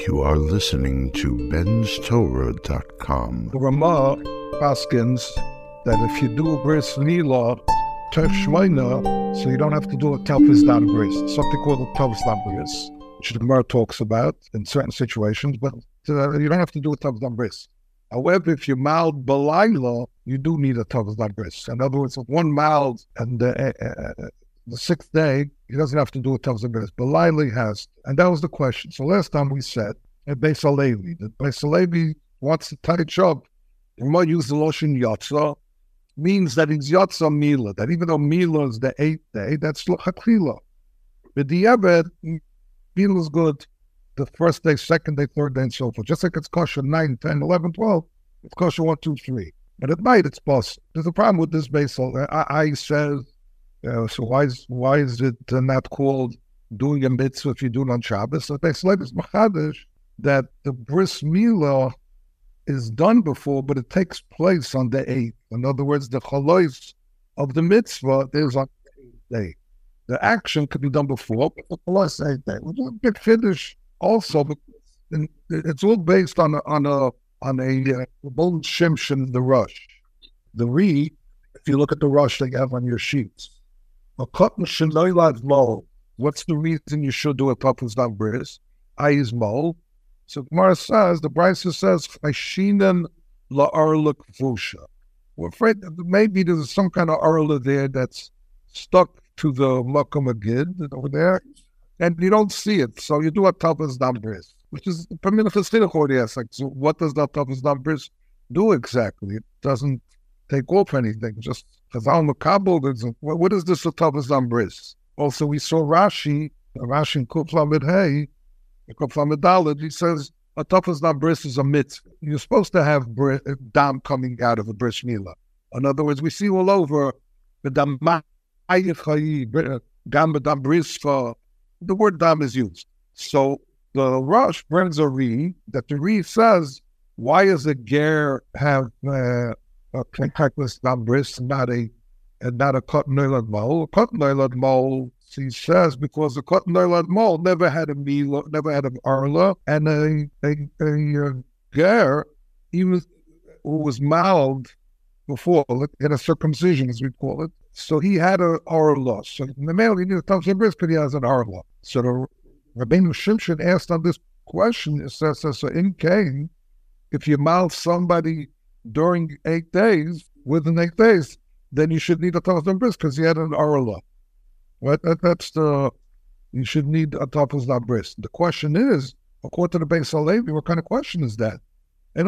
You are listening to benstorah.com. The Ramah paskins that if you do a bris milah, Tef Shmeina, so you don't have to do a Telfis Dan bris, something called a Telfis Dan bris, which the Gemara talks about in certain situations, but you don't have to do a Telfis Dan bris. However, if you mild Balayla, you do need a Telfis Dan bris. In other words, if one mild and the sixth day, he doesn't have to do a Telfis Dan bris. Balayla has. And that was the question. So last time we said, at Beis Halevi, that Beis Halevi wants to touch up. We might use the Loshin Yotza, means that it's Yotza Mila, that even though Mila is the 8th day, that's Hakila. With the Yabed, Mila is good the first day, second day, third day, and so forth. Just like it's kosher 9, 10, 11, 12, it's kosher 1, 2, 3. But at night, it's possible. There's a problem with this Beis Halevi. I says, so why is it not called doing a mitzvah if you do it on Shabbos? So Beis Halevi is Machadish that the bris milah is done before, but it takes place on the 8th. In other words, the chalois of the mitzvah is on the 8th day. The action could be done before, but the chalois 8th day. Which is a big finish also, but it's all based on a bold shimshon, the rush. The re, if you look at the rush that you have on your sheets, a cotton shenoilad mol. What's the reason you should do a tapus dan bris? I is mol. So Gemara says, the Brisa says, Chashinen la'arla kvusha. We're afraid that maybe there's some kind of arla there that's stuck to the Makom Agid over there, and you don't see it. So you do a Tapas Dan Bris, which is per minute like, so what does that Tapas Dan Bris do exactly? It doesn't take off anything, just Chazal Makabel, what is this a Tapas Dan Bris? Also, we saw Rashi in Kuf Lamed Hey, he says a Tapas Dan Bris is a mitzvah. You're supposed to have dam coming out of a bris milah. In other words, we see all over the dam dam bris. The word dam is used. So the Rosh brings a re that the re says, why does a ger have a contactless dam bris and not a cotton oiled mole? A cotton oiled mole, he says, because the cotton oiled mole never had a meal, never had an arla, and a ger, who was mild before, in a circumcision, as we call it. So he had an arla. So the male, he knew Tamsin Brisket, he has an arla. So the Rabbeinu Shimshon asked on this question, it says, so in Cain, if you mild somebody during 8 days, within 8 days, then you should need a Tamsin Brisket because he had an arla. Right? You should need a Tapas Dan Bris. The question is, according to the Beis Halevi, what kind of question is that? And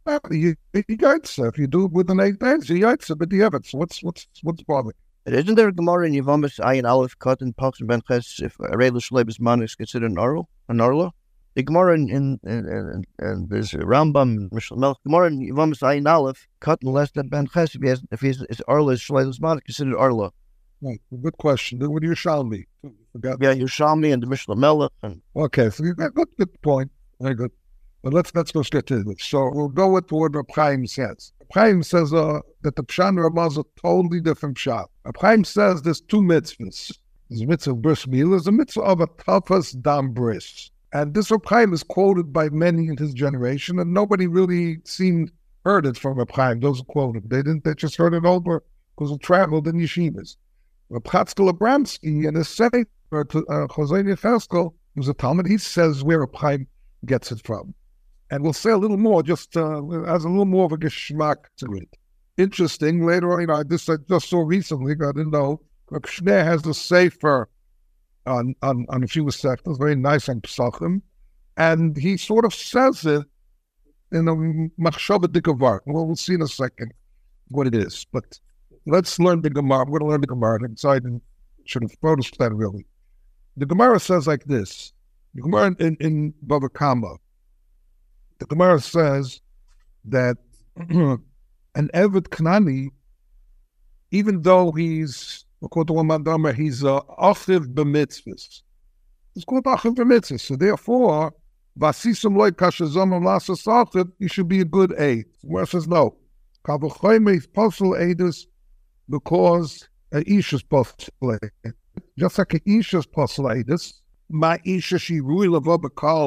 if you do it within 8 days, you yaitza, but you have it. So what's bothering? Isn't there a Gemara in Yevamis Ayin Aleph Kat and Pach Ben Ches if a Reil Shleibus Man is considered an arla? The Gemara in there's a Rambam Mishnah Melch Gemara in Yevamis Ayin Aleph Kat and less than Ben Ches if his arla is Shleibus Man considered arla. Right. Good question. What do you Yerushalmi? Yeah, Yerushalmi and the Mishnah Melech. Okay, so you got good point. Very good. But let's go straight to it. So we'll go with what Reb Chaim says. Reb Chaim says that the Pshat and Ramah is a totally different Pshat. Reb Chaim says there's 2 mitzvahs. There's a mitzvah of bris milah, there's a mitzvah of a Tapas Dan Bris. And this Reb Chaim is quoted by many in his generation, and nobody really heard it from Reb Chaim. Those who quoted, they just heard it over because it traveled in yeshivas. Reb Chatzkel Abramsky in his Sefer to Jose Yecheskel, who's a Talmud, he says where Reb Chaim gets it from. And we'll say a little more, just as a little more of a geschmack to it. Interesting, later on, I just saw recently, I didn't know, Reb Shner has a Sefer on a few sectors, very nice on Pesachim, and he sort of says it in a Machshava Dikavar. Well, we'll see in a second what it is, but let's learn the Gemara. We're going to learn the Gemara. So I should have noticed that really. The Gemara says like this. The Gemara in Bava Kama. The Gemara says that an Eved Knani, even though he's according to one Mandama, he's achiv b'mitzvahs. It's called achiv b'mitzvahs. So therefore, vasisum loy kashazomam lasas achiv, he should be a good aid. Where says no. Kavachoyme is postal aidus because a ish is postal aid. Just like a ish is postal aidus, my isha she rui lava bakal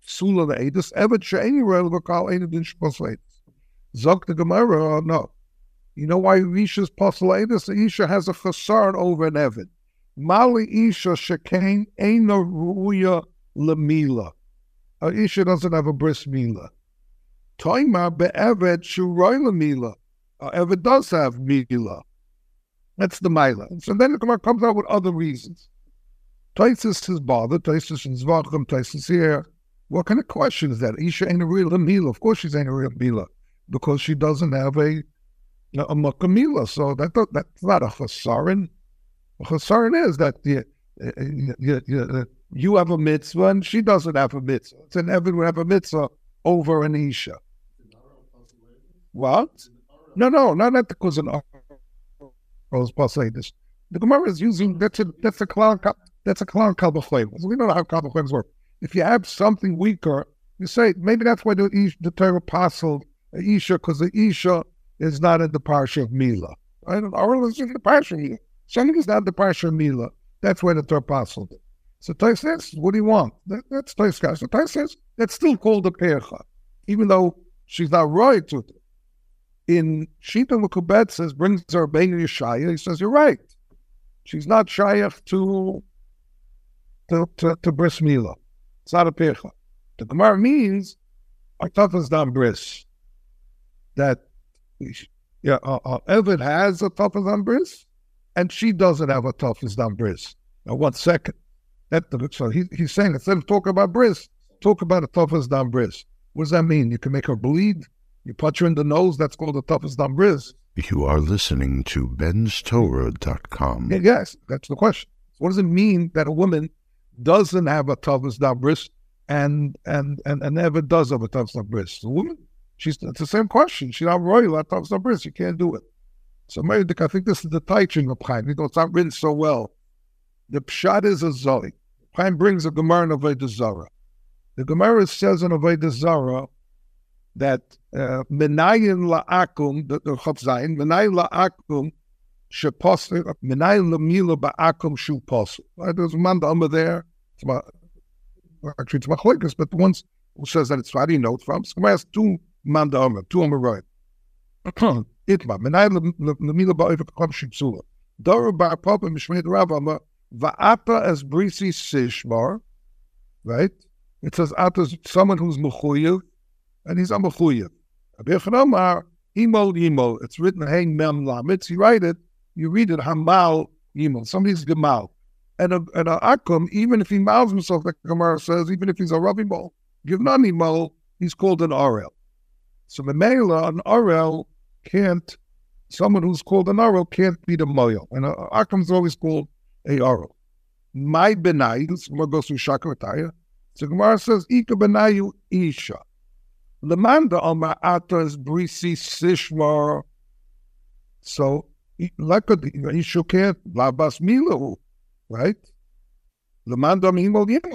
Sula the Edis, Eved She'eni Royal Vakal Edis Din Shposel Edis. Zok the Gemara, no. You know why Isha's Posel Edis? The Isha has a chasar over an Eved. Mali Isha Shekain Eina Ruya Lemila. Isha doesn't have a bris mila. Toima be'eved shuroy lemila. Eved does have mila. That's the mila. So then the Gemara comes out with other reasons. Taisus is bothered. Taisus in Zvachim. Taisus here. What kind of question is that? Isha ain't a real mila. Of course she's ain't a real mila because she doesn't have a makamila. So that's not a chasarin. A chasarin is that you have a mitzvah and she doesn't have a mitzvah. It's an Eved would have a mitzvah over an Isha. What? No, not because an Arro's Pasadis. The Gemara is using that's a clown kalbachlemus. We don't know how kalbachlemus work. If you have something weaker, you say maybe that's why the Torah apostled Isha because the Isha is not in the parsha of Mila. Right? An Arrow is in the parsha of Mila. Something is not in the parsha of Mila. That's why the Torah apostled it. So Tais says, what do you want? That's Tais guy. So Tais says, that's still called a percha, even though she's not right to it. In Shita Mekubet says, brings her Bein Yeshaya, he says, you're right. She's not shayach to bris mila. It's not a percha. The Gemara means, Artafas dam bris. That, Eved has a Tafas dam bris, and she doesn't have a Tafas dam bris. Now, 1 second. So he's saying, instead of talking about bris, talk about a Tafas dam bris. What does that mean? You can make her bleed? You punch her in the nose, that's called a Tafas dam bris. You are listening to benstorah.com. Yes, that's the question. What does it mean that a woman doesn't have a Tafas dam bris and never does have a Tafas dam bris? The woman, it's the same question. She's not royal at Tafas dam bris. You can't do it. So maybe I think this is the teaching of Chaim. It's not written so well. The pshat is a zoe. Chaim brings a Gemara in Avodah Zarah. The Gemara says in Avodah Zarah that menayin la'akum, the Chavzayin, menayin la'akum sheposel, menayin lamila ba'akum shu posel. There's a man the there. Actually, it's machlokes, but the ones who says that it's, how do you know it from? So Gemara has two man the two right. Itma, menayin lamila ba'akum shu psula. Dora ba'apapa mishmeid Rav Amar, va'ata as brisi sishmar, right? It says ata is someone who's mechuyev, and he's a mechuyev. Abiyachanamar, imol yimol. It's written hein mem lamitz. You write it, you read it hamal yimol. Somebody's gemal. And a akum, even if he mouths himself, like Gemara says, even if he's a ravimol, givnan imol, he's called an arel. So memela, an arel can't. Someone who's called an arel can't be the moyel. And an akum is always called a arel. My benai, this goes through Shakarataya. So Gemara says, Ika benayu isha. Lemanda alma atas brisi sishmar. So, like a isha can't, labas milahu, right? Lemanda mimol yimol.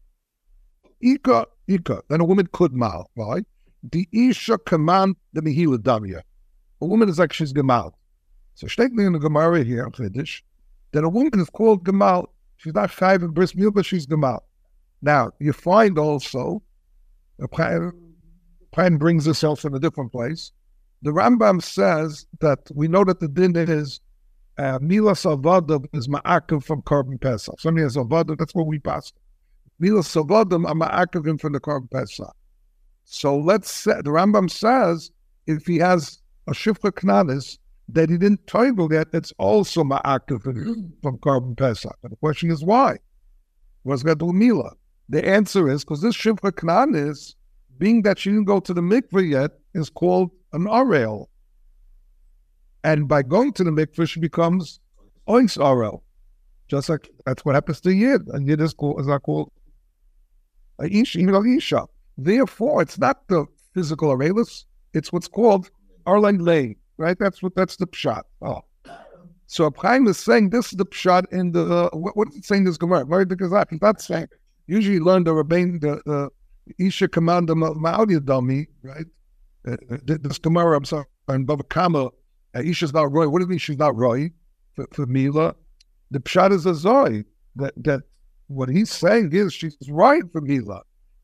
Ika. Then a woman could mal, right? The isha command the mihila damya. A woman is like she's gemal. So, shtekli in the Gemara here, Chiddush, that a woman is called gemal. She's not chayv in bris mil, but she's gemal. Now, you find also, the Chaim brings herself in a different place. The Rambam says that we know that the din is Mila Salvadim is ma'akiv from Korban Pesach. Somebody has Salvadim, that's what we pass. Mila Salvadim are ma'akivim from the Korban Pesach. So let's say, the Rambam says, if he has a Shifra Knanis that he didn't toivel yet, it's also ma'akivim from Korban Pesach. And the question is why? What's going to do Mila? The answer is because this Shifra Knanis, being that she didn't go to the mikveh yet, is called an arel. And by going to the mikveh, she becomes oins arel. Just like that's what happens to Yid. And Yid is not called a isha. Therefore, it's not the physical arelis, it's what's called arlen lay, right? That's the pshat. Oh. So Chaim is saying this is the pshat in the, what is it saying this Gemara? Because it's not saying, usually you learn the Rabbein, the Isha Commander Ma'al Yadami, right? This Gemara, I'm sorry, and Bava Kama, Isha's not Roy. What do you mean she's not Roy for Mila? The Pshat is a Zoy, that what he's saying is she's right for Mila.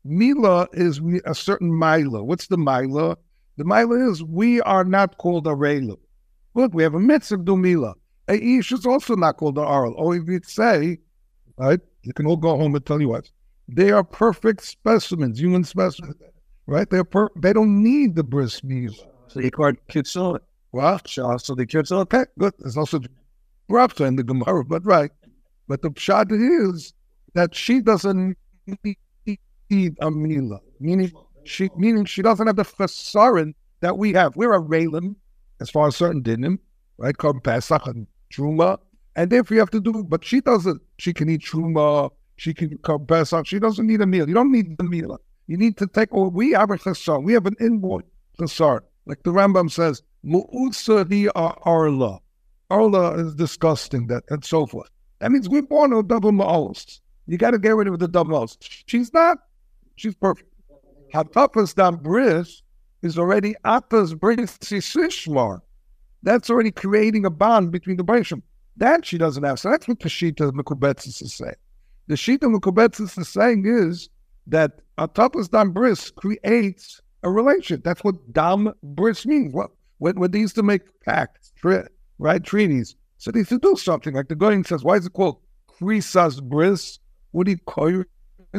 Mila is a certain Mila. What's the Mila? The Mila is we are not called a Reilim. Look, we have a mitzvah do Mila. A Ish is also not called an Arl. Or if you'd say, right, you can all go home and tell you what. They are perfect specimens, human specimens, right? They don't need the bris Mila. So you called Kitzur. What? So the Kitzur. Okay, good. There's also Rapta in the Gemara, but right. But the pshat is that she doesn't need a Mila, meaning she doesn't have the chesaron that we have. We're a Reilim, as far as certain dinim, right? Called Pesach and Truma, and therefore you have to do. But she doesn't. She can eat Truma. She can come Pesach. She doesn't need a meal. You don't need the meal. You need to take. Oh, we have a chesaron. We have an inborn chesaron, like the Rambam says. Mu'utsa hi arla. Arla is disgusting. That and so forth. That means we're born with double ma'alos. You got to get rid of the double ma'alos. She's not. She's perfect. Hatapas dam bris is already atas bris sishmar. That's already creating a bond between the Brishim. That she doesn't have. So that's what the Shita Mekubetzis is saying. The Shita Mekubetzis is saying is that Hatapas dam bris creates a relationship. That's what dam bris means. What when they used to make pacts, right, treaties. So they used to do something. Like the Goyen says, why is it called Krisas bris? What do you call it?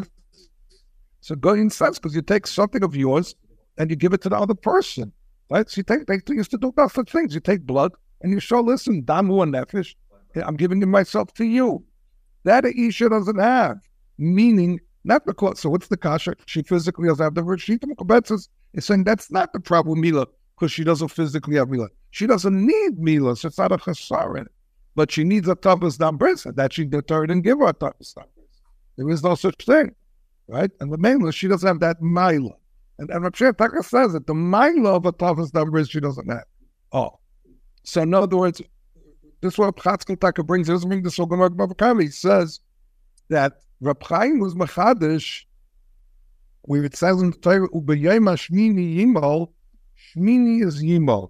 So Goyen says, because you take something of yours and you give it to the other person, right? So they used to do different things. You take blood and you show, listen, damu and nefesh, I'm giving myself to you. That Isha doesn't have. Meaning, not because, so what's the kasha? She physically doesn't have the Rishita Mekubetzis is saying that's not the problem Mila, because she doesn't physically have Mila. She doesn't need Mila, so it's not a chesaron. But she needs a tapas dam bris, and that she deterred and give her a tapas dam bris. There is no such thing, right? And the Mela, she doesn't have that Mila. And Rav Shea Taka says that the Mila of a tapas dam bris she doesn't have. Oh. So in other words, this is what Chatzkel Taka brings. He doesn't bring this Gemara Bava. He says that Reb Chaim was Machadish, where it says in the Torah, Ubeyema Shmini Yimal, Shmini is Yimal.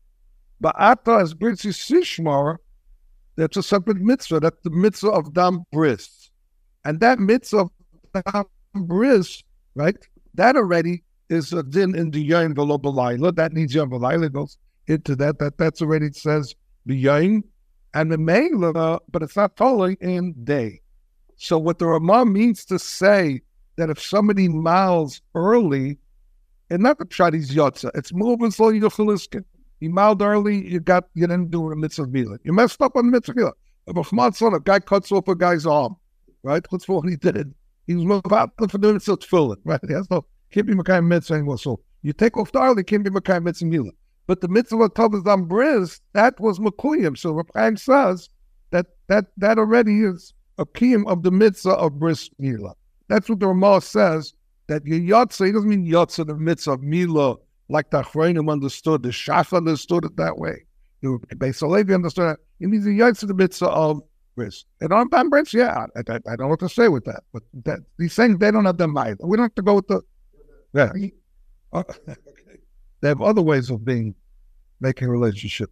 Ba'ata as Britzi Sishmar, that's a separate mitzvah. That's the mitzvah of Dam Bris. And that mitzvah of Dam Bris, right, that already is a din in the Yom V'lo B'layla. That needs Yom B'layla goes into that. That's already, it says, B'yom, and the Meila, but it's not totally in day. So what the Ramah means to say that if somebody mouths early, and not the pshat is yotza, it's moving slowly to Chiliskin. You mouthed early, you didn't do a mitzvah milah. You messed up on mitzvah milah. A guy cuts off a guy's arm, right? That's what he did. He was about for doing mitzvah tefillin, right? He has no, can't be Makayim mitzvah anymore. So you take off the early, can't be Makayim mitzvah milah. But the mitzvah of Tavas Dam Bris, that was Makuyim. So Rav Chaim says that already is a kiyum of the mitzvah of Bris milah. That's what the Ramah says, that Yotza, he doesn't mean Yotza, the mitzvah of milah, like the Achronim understood, the Shach understood it that way. The Beis Halevi understood it. It means the Yotza, the mitzvah of Bris. And on Dam Bris, yeah, I don't know what to say with that. But he's saying they don't have the mind. We don't have to go with the... Yeah. Okay. They have other ways of making a relationship.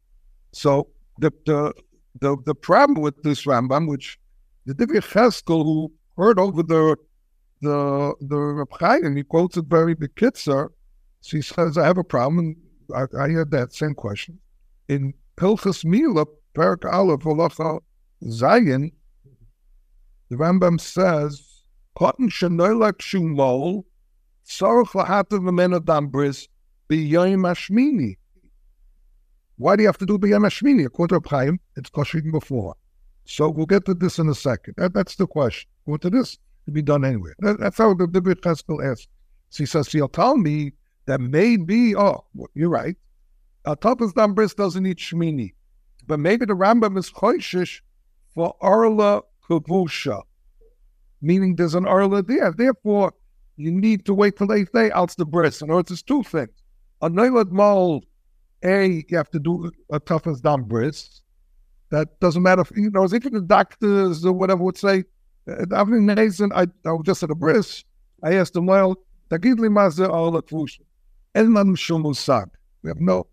So the problem with this Rambam, which the Divrei Cheskel, who heard over the Reb Chaim, he quotes it very bekitzer. So he says, I have a problem. And I had that same question. In Hilchas Mila, Perak Aleph, Halacha Zayin, the Rambam says, Cotton shenoilak shumol, tzarich lahatav memena dam bris, b'yom hashmini. Why do you have to do b'yom hashmini? According to Reb Chaim, it's kosher even before. So we'll get to this in a second. That's the question. According to this, to be done anyway. That's how the Divrei Cheskel asks. So he says, you'll tell me that maybe, you're right, Tapas Dam Bris doesn't need Shmini. But maybe the Rambam is choishish for Arla Kavusha, meaning there's an Arla there. Therefore, you need to wait till 8th day, else the Bris. In other words, there's two things. A Neilad Mal, you have to do a Tapas Dam Bris. That doesn't matter if, even the doctors or whatever would say, I was just at a bris. I asked him, well, Tagid li ma ze Arla Kavusha. En lanu shum musag. We have no,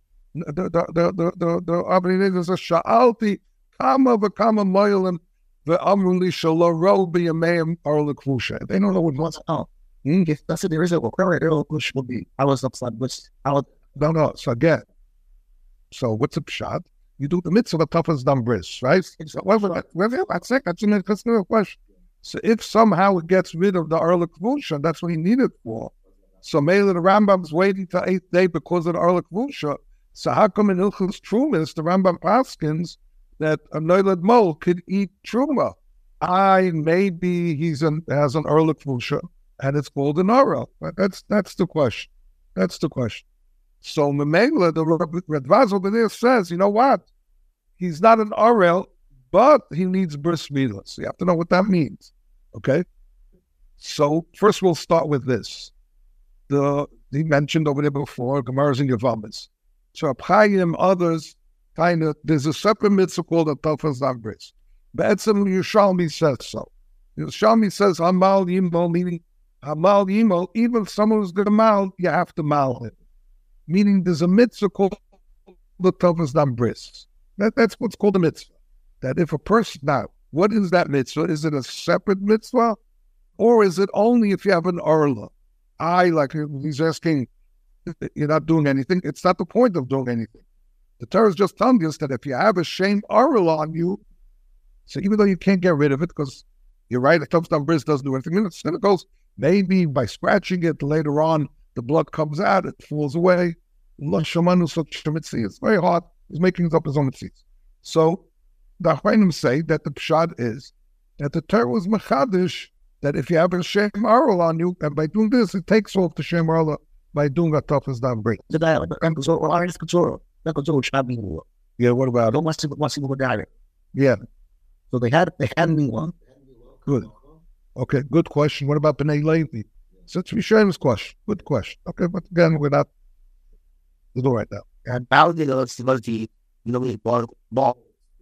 the Avnei Nezer says, Sha'alti kama v'kama moyelim ve'amru li shelo ro b'yameim Arla Kavusha. They don't know what wants out. If that's it. There is a requirement, which will be, I was upset, which I would. No. So again, so what's a pshat? You do the mitzvah toughest dam bris, right? So, that's an interesting question. So if somehow it gets rid of the Arla Kvusha, that's what he needed for. So maybe the Rambam's waiting till 8th day because of the Arla Kvusha. So how come in Hilchos Trumas, the Rambam paskins that a Noilad Mol could eat Truma? Maybe has an Arla Kvusha, and it's called an Arla. That's the question. That's the question. So Memela, the Radvaz over there says, you know what? He's not an Arel, but he needs bris milah. So you have to know what that means. Okay? So first we'll start with this. He mentioned over there before, Gemara's and Yavamas. So Abchayim, others, there's a separate mitzvah called a Tafas Dam Bris. Be'etzem Yerushalmi says so. Yerushalmi says, Hamal Yimol, meaning Hamal Yimol, even if someone who's going to mal, you have to mal him. Meaning there's a mitzvah called the Tafas Dam Bris. That's what's called a mitzvah. That if a person, now, what is that mitzvah? Is it a separate mitzvah? Or is it only if you have an Arla? Like he's asking, you're not doing anything. It's not the point of doing anything. The Torah is just telling us that if you have a shame Arla on you, so even though you can't get rid of it, because you're right, a Tafas Dam Bris doesn't do anything, then it goes, maybe by scratching it later on, the blood comes out, it falls away. It's very hard. He's making up his own mitzvahs. So the Achronim say that the pshat is that the Torah was mechadish, that if you have a shem arul on you, and by doing this, it takes off the shem arul by doing a Tafas Dam Bris. Yeah, what about it? Yeah. So they had me one. Good. Okay, good question. What about B'nai Levi? So it's Rishon's question. Good question. Okay, but again, we're not to do right now. And Baldi was the ball.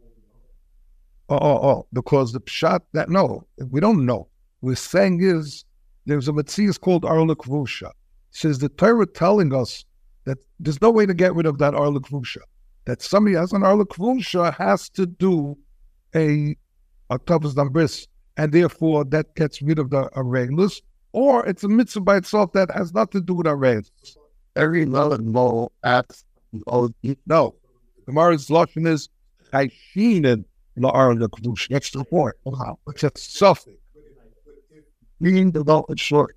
Because the pshat that we don't know. We're saying is there's a mitzvah called Arla Kvusha. Says the Torah telling us that there's no way to get rid of that Arla Kvusha. That somebody has an Arla Kvusha has to do a Tafas Dam Bris, and therefore that gets rid of the Areilus, or it's a mitzvah by itself that has nothing to do with Areilus. Every level at no. Gemara's lashon is Chayshinen la'Arla Kvusha. That's the point. It's a suffix. Meaning the law is short.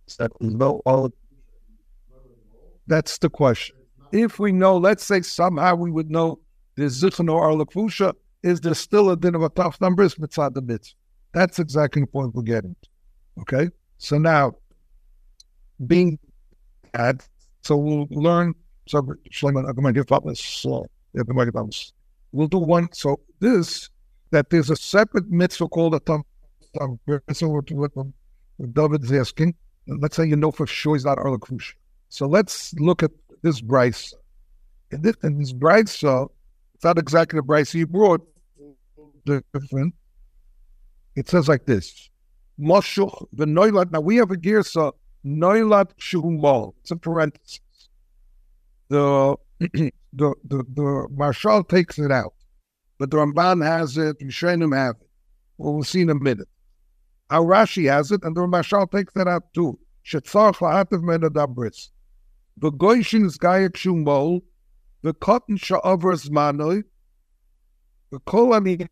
That's the question. If we know, let's say somehow we would know there's Zichron or Arla Kvusha, is there still a din of a Tafas Dam Bris mitzvah the mitzvah? That's exactly the point we're getting to. Okay? So now, being at, so we'll learn, so we'll do one, so this, that there's a separate mitzvah called a Tafas Dam Bris, so what David is asking, let's say you know for sure he's not Arla Kvusha. So let's look at this Bryce. In this Bryce, it's not exactly the Bryce he brought, different. It says like this: Moshuch v'noilad. Now we have a girsa noilad shumal. It's a parenthesis. The Marshal takes it out, but the Ramban has it. Rishonim have it. Well, we'll see in a minute. Our Rashi has it, and the Marshal takes that out too. Shetzarch la'ativ men adabris. The goyshin is gayak shumol. The cotton sha'avar zmanoi. The kolani.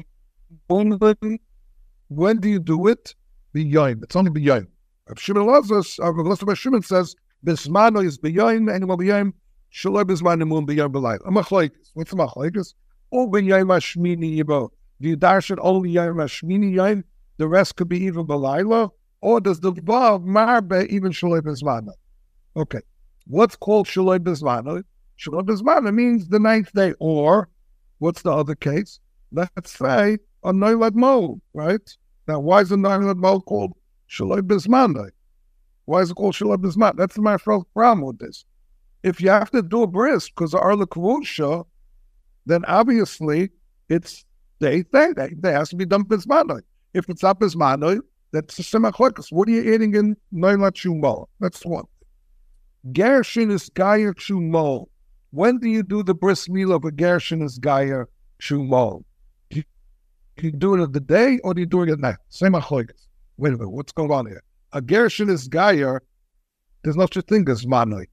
When do you do it? B'yoyim. It's only b'yoyim. Rav Shimon loves us. Rav Shimon says, Bismano is b'yoyim, animal b'yoyim, shaloi b'zman emun b'yoyim b'layim. A machlokes. What's the machlokes? Or b'yoyim hashmini yibo. Do you dash it only yoyim hashmini yoyim? The rest could be even b'layla? Or does the vav marbe even shaloi b'zmano? Okay. What's called shaloi b'zmano? Shaloi b'zmano means the 9th day. Or, what's the other case? Let's say a noilad mol, right? Now, why is a noilad mol called shaloi b'zman? Why is it called shaloi b'zman? That's the Mashral's problem with this. If you have to do a bris because of Arla Kvusha, then obviously it's the 8th day. It has to be done b'zman. If it's not b'zman, that's the semachlokas. What are you eating in noilad shumol? That's one. Gershin is gayer shumol. When do you do the bris milah of a gershin is gayer shumol? Do you do it at the day or do you do it at night? Same achlokas. Wait a minute, what's going on here? a Gershon is Gayer, there's no such thing as Manoi.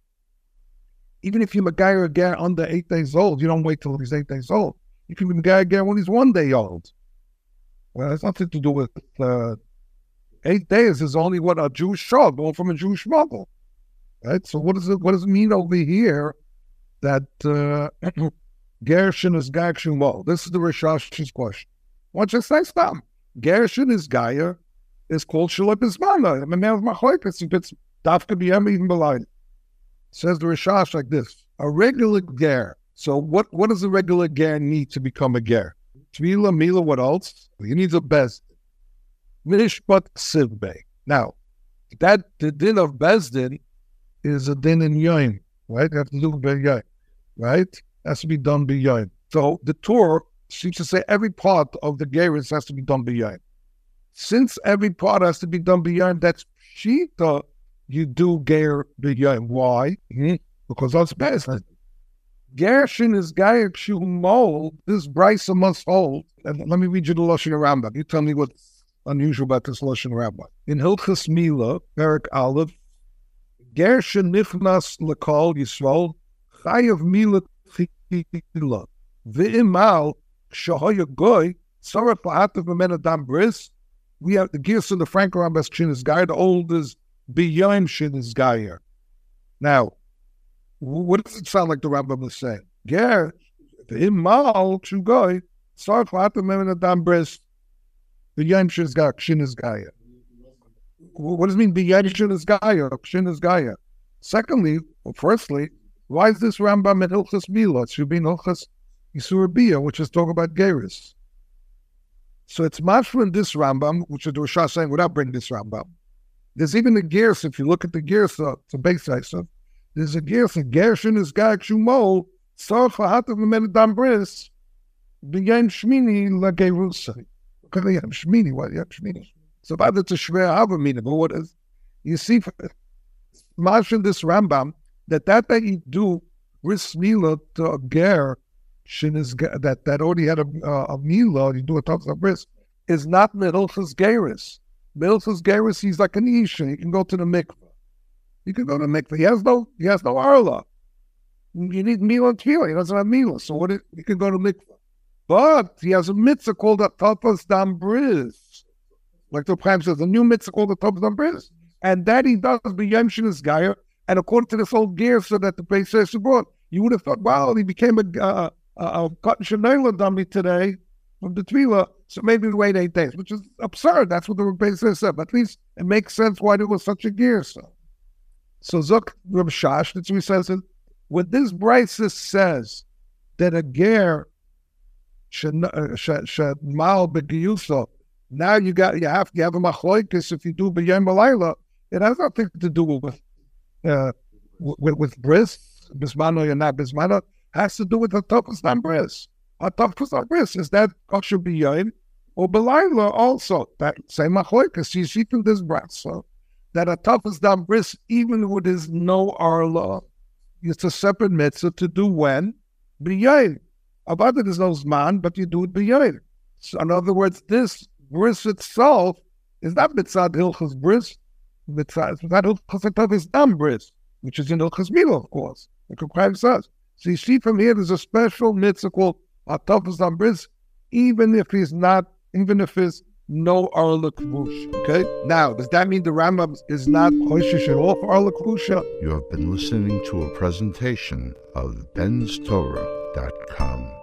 Even if you Magayer a Ger under 8 days old, you don't wait till he's 8 days old. You can Magayer a Ger when he's 1 day old. Well, it's nothing to do with 8 days is only what a Jewish child born from a Jewish mother. Right? So what does it mean over here that Gershon is Gayer Shumol? This is the Rishash's question. What's just say stop? Gershon is Gayer is called Shalip Ismana. I'm a man of Machoikas if it's Dafka B'yem even B'layim. Says the Rishash like this: a regular ger. So what does a regular ger need to become a ger? Tvila, mila, what else? He needs a bezdin. Mishpat sivbei. Now, the din of bezdin is a din in yoim, right? You have to do b'yoim, right? Has to be done b'yoim. So the Torah seems to say every part of the geris has to be done b'yoim. Since every part has to be done b'yoim, that's shita. You do ger b'yoim. Why? Because that's bezdin. Gershon is Gayer Shumol. This brisa must hold. And let me read you the Lashon Rambam. You tell me what's unusual about this Lashon Rambam. In Hilchas Mila, Perak Aleph, Gershon nichnas lekol Yisrael chayav Mila tchila v'imal shahoya goy saraf la'atav v'men adam bris. We have the gears in the Frank Rambam Shin is Gayer. The old is b'yoim Shin is Gayer. Now, what does it sound like the Rambam is saying? Ger, v'imal shugoy saraf la'atav v'men adam bris. B'yoim Shin is Gayer. What does it mean? B'yoim Shin is Gayer. Shin is Gayer. Secondly, or firstly, why is this Rambam in Hilchas Mila? It should be in Hilchas Yisur Biyah, which is talking about Geris. So it's mashma in this Rambam, which is the Rosh saying without bringing this Rambam. There's even a Gears, if you look at the Gears, it's a base stuff. There's a Gears, and Gershon is Gayak Shumol, Sarach Hatav Memen Adam Bris, B'yayim Shmini LaGerusa. Okay, Shmini, what? Yeah, Shmini. So about it's a Shver Hava meaning, but what is? You see, mashma in this Rambam, that you do Bris Mila to a Ger, that already had a Mila, you do a Tavs of Bris, is not Milchas Geris. Milchas Geris, he's like an Isha. He can go to the mikveh. He can go to the mikveh. He has no Arla. You need Mila and Tefillah. He doesn't have Mila. So he can go to mikveh. But he has a mitzvah called a Tavs Dam Bris. Like the Prime says, a new mitzvah called a Tavs Dam Bris. And that he does B'yayim Shin is Gayer. And according to this old gear, so that the base says brought, you would have thought, wow, he became a cotton Chanel dummy today from the Tvila, so maybe we wait 8 days, which is absurd. That's what the base says. But at least it makes sense why there was such a gear. So Zok Reb Shash, that's what he says. When this Brisa says that a gear should mal begiyuso, now you have a machloikis if you do b'yem b'layla. It has nothing to do with bris, bismano or not bismano, has to do with the topos non bris. A topos non bris is that kosher b'yoyim or b'layla also. That same machloikas you see from this bris, so that a topos non bris, even with his no arla, it's a separate mitzvah to do when b'yoyim. About it is no zman, but you do it b'yoyim. So in other words, this bris itself is not mitzvah hilchos bris. It's not Hilchas Dam Bris, which is in Hilchas Mila, of course, like the Chaim says. So you see from here, there's a special mitzvah called Atavas Dam Bris, even if he's no Arla Kvush. Okay? Now, does that mean the Rambam is not Choishish at all for Arla Kvusha? You have been listening to a presentation of benstorah.com.